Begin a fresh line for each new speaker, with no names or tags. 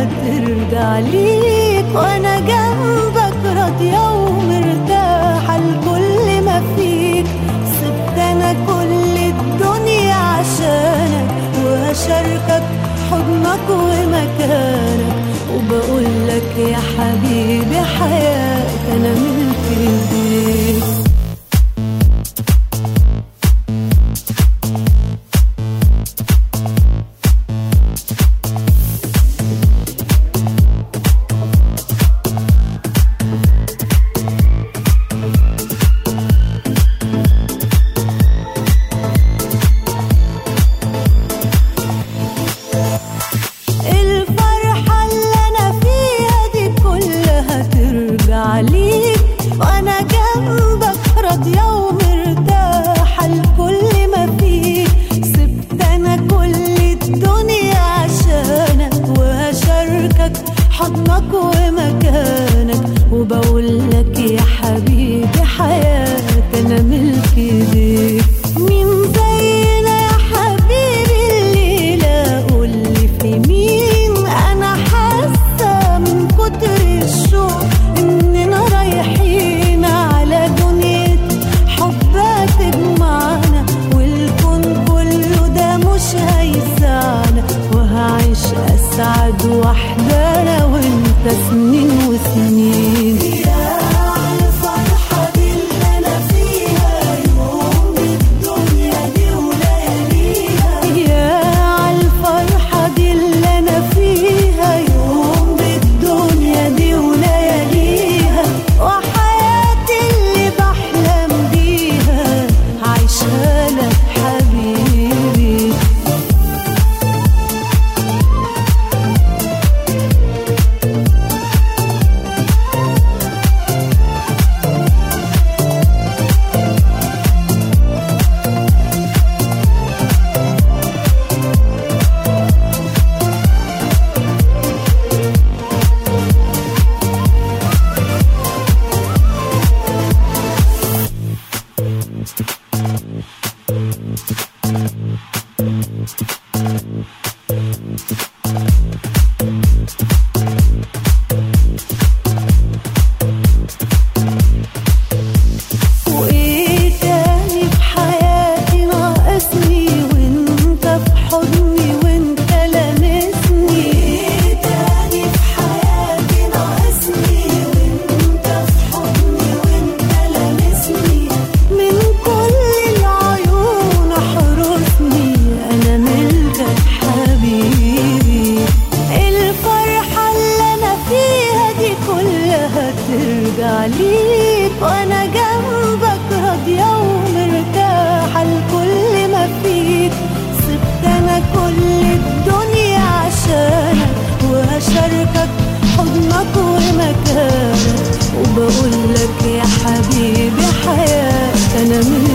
هترجع ليك، وانا جنبك راضية ومرتاحة لكل ما فيك. سبت انا كل الدنيا عشانك، وهشاركك حضنك ومكانك، وبقولك يا حبيبي حياتي انا ملك ايديك. عليك وانا جنبك راضية ومرتاحة لكل ما فيك. سبت انا كل الدنيا عشانك، وهشاركك حضنك ومكانك، وبقولك يا حبيبي حياتي انا ملك ايديك. مين زينا يا حبيبي الليلة قولي في مين؟ انا حاسة من كتر الشوق إننا رايحين على دنيا حبها تجمعنا، والكون كله ده مش هيسعنا، وهعيش أسعد وحدة أنا وأنت سنين وسنين. يا عالفرحة دي اللي أنا فيها، يوم بالدنيا دي ولياليها. يا عالفرحة دي اللي أنا فيها، يوم بالدنيا دي ولياليها، وحياتي اللي بحلم بيها عايشها لك حبيبي. وإيه تاني في حياتي ناقصني وانت في حضني وانت لامسني؟ وإيه تاني في حياتي ناقصني وانت في حضني وانت لامسني؟ من كل العيون احرسني انا ملكك حبيبي. الفرحة اللي انا فيها دي كلها ترجع ليك، وانا جنبك راضية ومرتاحة لكل ما فيك. سبت انا كل الدنيا عشانك، وهشاركك حضنك ومكانك، وبقولك يا حبيبي حياتي انا